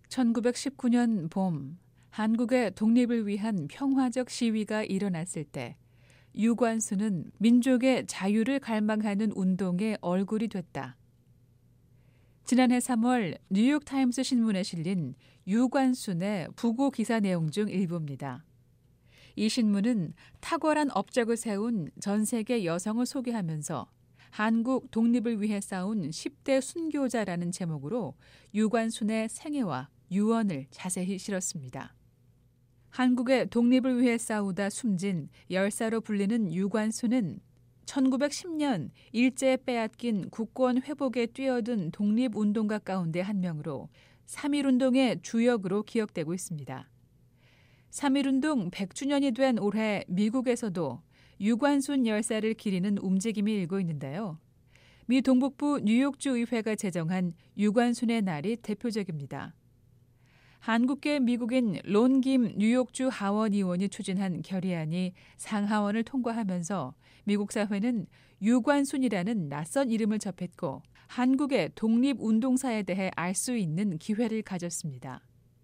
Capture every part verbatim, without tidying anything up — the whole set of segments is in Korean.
천구백십구 년 봄, 한국의 독립을 위한 평화적 시위가 일어났을 때 유관순은 민족의 자유를 갈망하는 운동의 얼굴이 됐다. 지난해 삼월 뉴욕타임스 신문에 실린 유관순의 부고 기사 내용 중 일부입니다. 이 신문은 탁월한 업적을 세운 전 세계 여성을 소개하면서 한국 독립을 위해 싸운 십 대 순교자라는 제목으로 유관순의 생애와 유언을 자세히 실었습니다. 한국의 독립을 위해 싸우다 숨진 열사로 불리는 유관순은 천구백십 년 일제에 빼앗긴 국권 회복에 뛰어든 독립운동가 가운데 한 명으로 삼일운동의 주역으로 기억되고 있습니다. 삼일운동 백 주년이 된 올해 미국에서도 유관순 열사를 기리는 움직임이 일고 있는데요. 미 동북부 뉴욕주 의회가 제정한 유관순의 날이 대표적입니다. 한국계 미국인 론 김 뉴욕주 하원 의원이 추진한 결의안이 상하원을 통과하면서 미국 사회는 유관순이라는 낯선 이름을 접했고 한국의 독립운동사에 대해 알 수 있는 기회를 가졌습니다.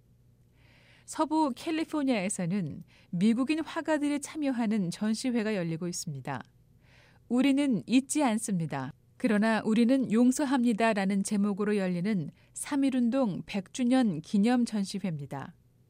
서부 캘리포니아에서는 미국인 화가들이 참여하는 전시회가 열리고 있습니다. 우리는 잊지 않습니다. 그러나 우리는 용서합니다라는 제목으로 열리는 삼일운동 백 주년 기념 전시회입니다.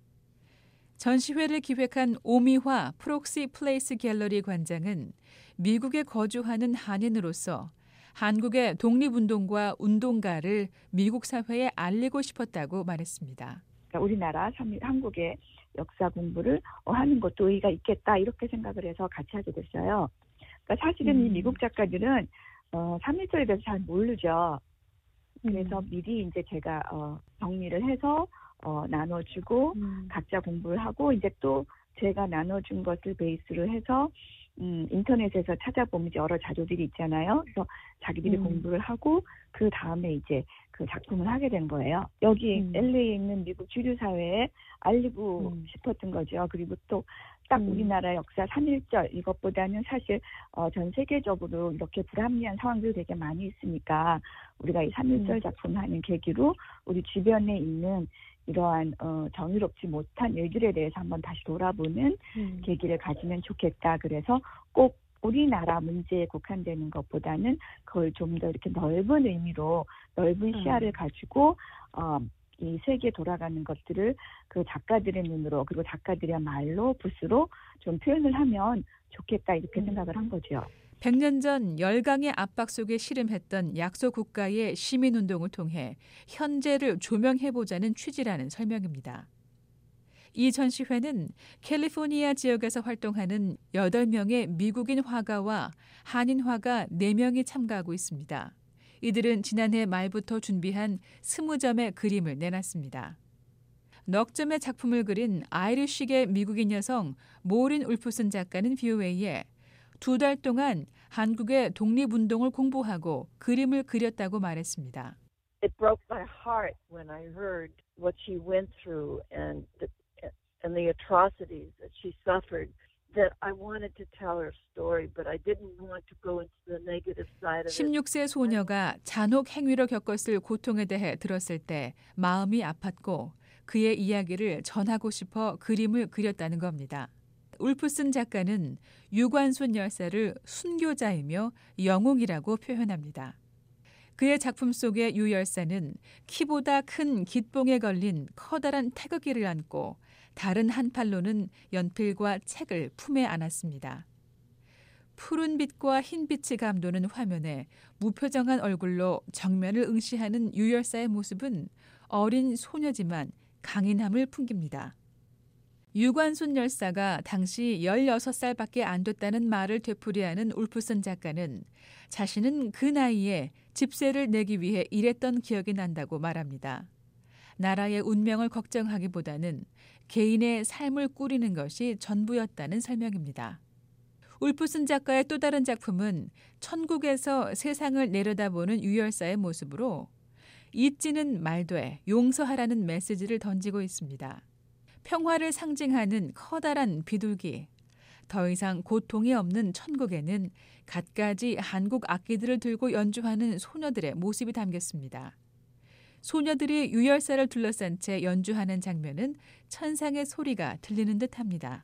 전시회를 기획한 오미화 프록시 플레이스 갤러리 관장은 미국에 거주하는 한인으로서 한국의 독립운동과 운동가를 미국 사회에 알리고 싶었다고 말했습니다. 우리나라 한국의 역사 공부를 하는 것도 의의가 있겠다 이렇게 생각을 해서 같이 하게 됐어요. 그러니까 사실은 음. 이 미국 작가들은 어, 삼일절에 대해서 잘 모르죠. 그래서 음. 미리 이제 제가 어, 정리를 해서 어, 나눠주고 음. 각자 공부를 하고 이제 또 제가 나눠준 것을 베이스로 해서 음, 인터넷에서 찾아보면 이제 여러 자료들이 있잖아요. 그래서 자기들이 음. 공부를 하고 그 다음에 이제 그 작품을 하게 된 거예요. 여기 음. 엘에이에 있는 미국 주류 사회에 알리고 음. 싶었던 거죠. 그리고 또 딱 음. 우리나라 역사 삼일절 이것보다는 사실 어, 전 세계적으로 이렇게 불합리한 상황들이 되게 많이 있으니까 우리가 이 삼일절 음. 작품하는 계기로 우리 주변에 있는 이러한 어, 정의롭지 못한 일들에 대해서 한번 다시 돌아보는 음. 계기를 가지면 좋겠다. 그래서 꼭 우리나라 문제에 국한되는 것보다는 그걸 좀 더 이렇게 넓은 의미로 넓은 시야를 음. 가지고 어, 이 세계에 돌아가는 것들을 그 작가들의 눈으로 그리고 작가들의 말로 붓으로 좀 표현을 하면 좋겠다 이렇게 음. 생각을 한 거죠. 백 년 전 열강의 압박 속에 씨름했던 약소 국가의 시민운동을 통해 현재를 조명해보자는 취지라는 설명입니다. 이 전시회는 캘리포니아 지역에서 활동하는 여덟 명의 미국인 화가와 한인 화가 네 명이 참가하고 있습니다. 이들은 지난해 말부터 준비한 스무 점의 그림을 내놨습니다. 넉 점의 작품을 그린 아이리쉬계 미국인 여성 모린 울프슨 작가는 브이오에이에 두 달 동안 한국의 독립운동을 공부하고 그림을 그렸다고 말했습니다. It broke my heart when I heard what she went through and the, and the atrocities that she suffered. That I wanted to tell her story, but I didn't want to go into the negative side of it. 십육 세 소녀가 잔혹 행위로 겪었을 고통에 대해 들었을 때 마음이 아팠고 그의 이야기를 전하고 싶어 그림을 그렸다는 겁니다. 울프슨 작가는 유관순 열사를 순교자이며 영웅이라고 표현합니다. 그의 작품 속의 유 열사는 키보다 큰 깃봉에 걸린 커다란 태극기를 안고 다른 한 팔로는 연필과 책을 품에 안았습니다. 푸른 빛과 흰 빛이 감도는 화면에 무표정한 얼굴로 정면을 응시하는 유 열사의 모습은 어린 소녀지만 강인함을 풍깁니다. 유관순 열사가 당시 열여섯 살밖에 안 됐다는 말을 되풀이하는 울프슨 작가는 자신은 그 나이에 집세를 내기 위해 일했던 기억이 난다고 말합니다. 나라의 운명을 걱정하기보다는 개인의 삶을 꾸리는 것이 전부였다는 설명입니다. 울프슨 작가의 또 다른 작품은 천국에서 세상을 내려다보는 유 열사의 모습으로 잊지는 말되 용서하라는 메시지를 던지고 있습니다. 평화를 상징하는 커다란 비둘기, 더 이상 고통이 없는 천국에는 갖가지 한국 악기들을 들고 연주하는 소녀들의 모습이 담겼습니다. 소녀들이 유열사를 둘러싼 채 연주하는 장면은 천상의 소리가 들리는 듯합니다.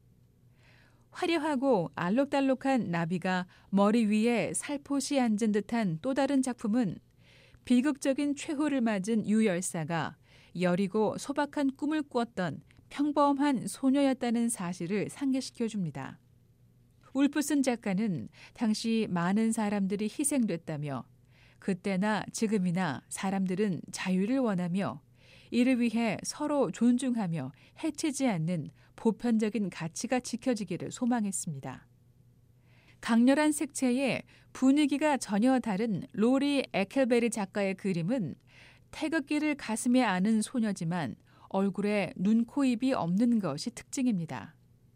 화려하고 알록달록한 나비가 머리 위에 살포시 앉은 듯한 또 다른 작품은 비극적인 최후를 맞은 유열사가 여리고 소박한 꿈을 꾸었던 평범한 소녀였다는 사실을 상기시켜줍니다. 울프슨 작가는 당시 많은 사람들이 희생됐다며 그때나 지금이나 사람들은 자유를 원하며 이를 위해 서로 존중하며 해치지 않는 보편적인 가치가 지켜지기를 소망했습니다. 강렬한 색채에 분위기가 전혀 다른 로리 에켈베리 작가의 그림은 태극기를 가슴에 안은 소녀지만 얼굴에 눈, 코, 입이 없는 것이 특징입니다.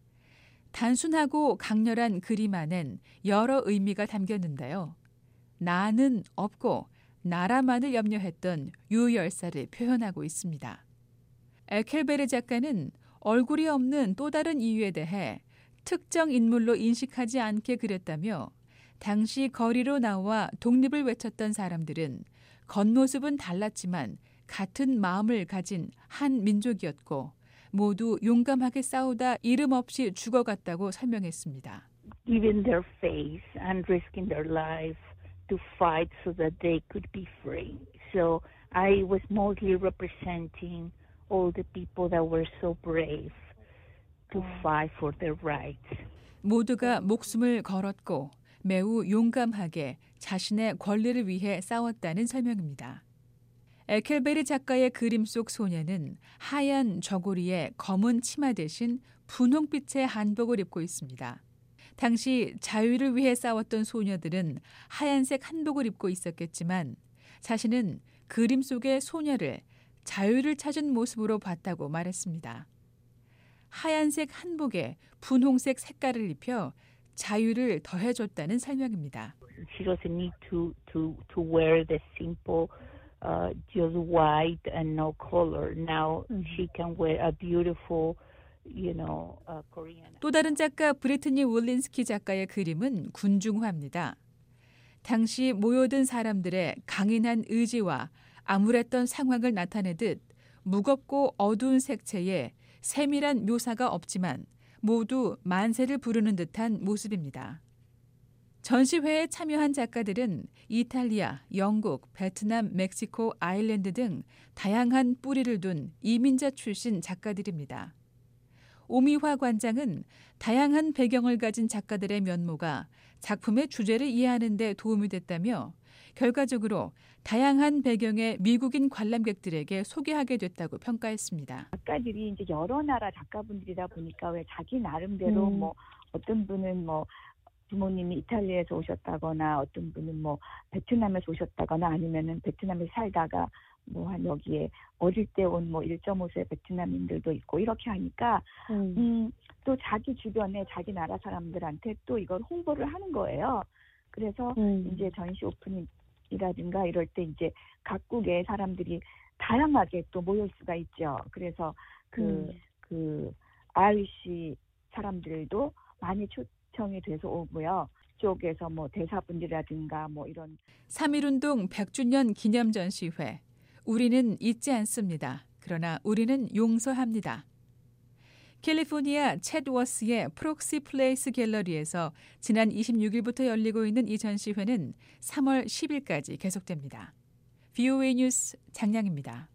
단순하고 강렬한 그림 안엔 여러 의미가 담겼는데요. 나는 없고 나라만을 염려했던 유열사를 표현하고 있습니다. 에켈베르 작가는 얼굴이 없는 또 다른 이유에 대해 특정 인물로 인식하지 않게 그렸다며 당시 거리로 나와 독립을 외쳤던 사람들은 겉모습은 달랐지만 같은 마음을 가진 한 민족이었고 모두 용감하게 싸우다 이름 없이 죽어갔다고 설명했습니다. Giving their face and risking their life to fight so that they could be free. So I was mostly representing all the people that were so brave to fight for their rights. 모두가 목숨을 걸었고 매우 용감하게 자신의 권리를 위해 싸웠다는 설명입니다. 에켈베리 작가의 그림 속 소녀는 하얀 저고리에 검은 치마 대신 분홍빛의 한복을 입고 있습니다. 당시 자유를 위해 싸웠던 소녀들은 하얀색 한복을 입고 있었겠지만 자신은 그림 속의 소녀를 자유를 찾은 모습으로 봤다고 말했습니다. 하얀색 한복에 분홍색 색깔을 입혀 자유를 더해줬다는 설명입니다. She doesn't need to to to wear the simple uh, just white and no color. Now she can wear a beautiful, you know, uh, Korean. 또 다른 작가 브리트니 울린스키 작가의 그림은 군중화입니다. 당시 모여든 사람들의 강인한 의지와 암울했던 상황을 나타내듯 무겁고 어두운 색채에 세밀한 묘사가 없지만 모두 만세를 부르는 듯한 모습입니다. 전시회에 참여한 작가들은 이탈리아, 영국, 베트남, 멕시코, 아일랜드 등 다양한 뿌리를 둔 이민자 출신 작가들입니다. 오미화 관장은 다양한 배경을 가진 작가들의 면모가 작품의 주제를 이해하는 데 도움이 됐다며 결과적으로 다양한 배경의 미국인 관람객들에게 소개하게 됐다고 평가했습니다. 작가들이 이제 여러 나라 작가분들이다 보니까 왜 자기 나름대로 음. 뭐 어떤 분은 뭐 부모님이 이탈리아에서 오셨다거나 어떤 분은 뭐 베트남에서 오셨다거나 아니면은 베트남에 살다가 뭐 한 여기에 어릴 때 온 뭐 일 점 오 세 베트남인들도 있고 이렇게 하니까 음. 음, 또 자기 주변에 자기 나라 사람들한테 또 이걸 홍보를 하는 거예요. 그래서 음. 이제 전시 오프닝이라든가 이럴 때 이제 각국의 사람들이 다양하게 또 모일 수가 있죠. 그래서 그, 음. 그 아이리시 사람들도 많이 초청이 돼서 오고요. 쪽에서 뭐 대사분들이라든가 뭐 이런 삼일운동 백 주년 기념 전시회. 우리는 잊지 않습니다. 그러나 우리는 용서합니다. 캘리포니아 챗워스의 프록시 플레이스 갤러리에서 지난 이십육 일부터 열리고 있는 이 전시회는 삼월 십 일까지 계속됩니다. 브이오에이 뉴스 장량입니다.